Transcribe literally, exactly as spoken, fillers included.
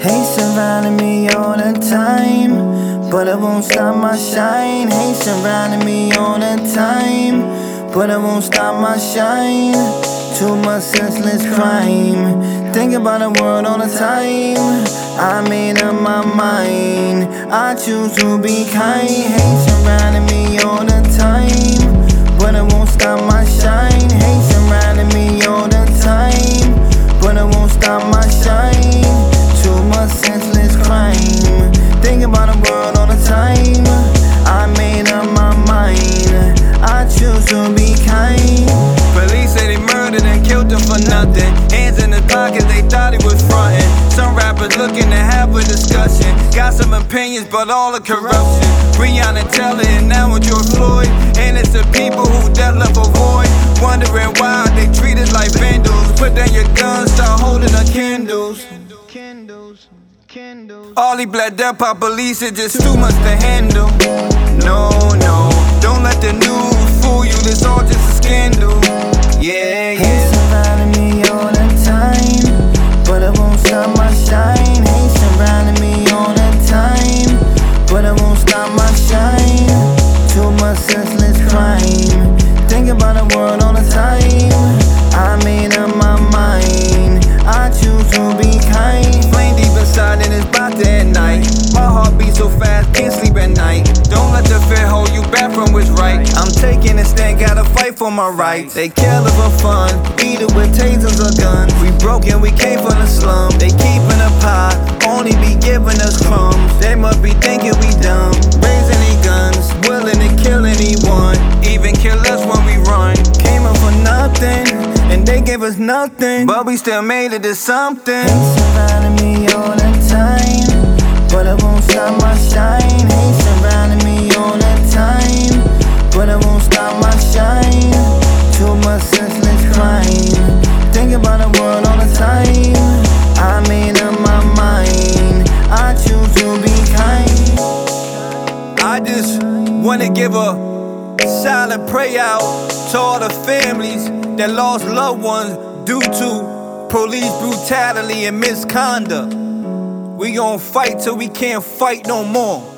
Hate surrounding me all the time, but it won't stop my shine. Hate surrounding me all the time, but it won't stop my shine. Too much senseless crime, think about the world all the time. I made up my mind, I choose to be kind. Hate surrounding me all the time, but it won't stop my shine. Hate surrounding me all the time, but it won't stop my shine. Too much senseless crime, think about the world all the time. I made up my mind, I choose to be kind. Police say they murdered and killed him for nothing. Hands in his pockets, they thought he was frontin'. Some rappers looking to have a discussion, got some opinions, but all the corruption. Breonna Taylor and now with George Floyd, innocent people who death left avoid. Wondering why they treat us like vandals. Put down your guns, start holding the candles. Candles, candles. All these black death pop police, it's just too much to handle. No, no, don't let the news fool you, this all just a scandal. Yeah, Hate yeah. surrounding me all the time, but it won't stop my shine. Hate surrounding me all the time, but it won't stop my shine. Too much senseless crime, think about the world all the time. I made up my mind, I choose to be kind. Flame deep inside and it's about to at night. My heart beats so fast, can't sleep at night. Don't let the fear hold you back from what's right. I'm taking a stand, gotta fight for my rights. They kill us for fun, eat it with tasers or guns. We broken, we came from the slum. They keeping a pie, only be giving us crumbs. They must be thinking we dumb. Raising their guns, willing to kill anyone, even kill us when we run. Came up for nothing, and they gave us nothing, but we still made it to something. Hate surrounding me all the time, but it won't stop my shine. Hate surrounding me all the time, but it won't stop my shine. Too much senseless crime, think about the world all the time. I made up my mind, I choose to be kind. I just wanna give a silent prayer out to all the families that lost loved ones due to police brutality and misconduct. We gon' fight till we can't fight no more.